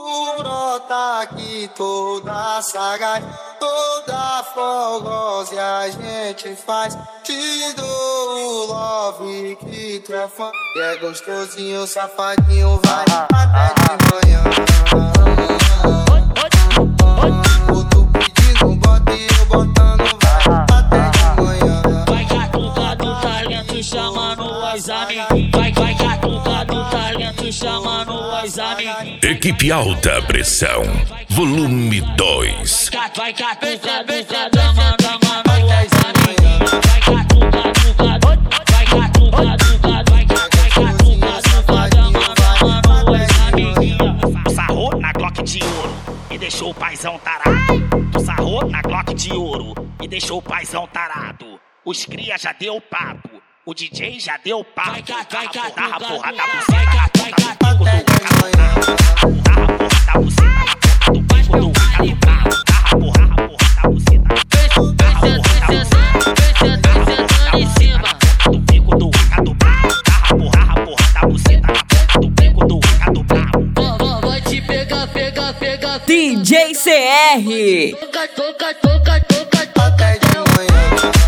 Brota aqui toda saga, toda fogosa a gente faz. Te dou o love que tu é fã. E é gostosinho, safadinho, vai até de manhã. Tu pedindo, bota e eu botando, vai até de manhã. Vai catuca do talento chamando os amiguinhos. Vai catuca do talento chamando os amiguinhos. Equipe Alta Pressão, volume 2. Vai catuca do chamando os amiguinhos. Vai catuca do chamando os amiguinhos. Tu sarrou na Glock de ouro e deixou o paizão tarado. Tu sarrou na Glock de ouro e deixou o paizão tarado. Os cria já deu papo, o DJ já deu papo. Vai porrada, porrada, buceta, vai catuca do DJ CR. Até de manhã.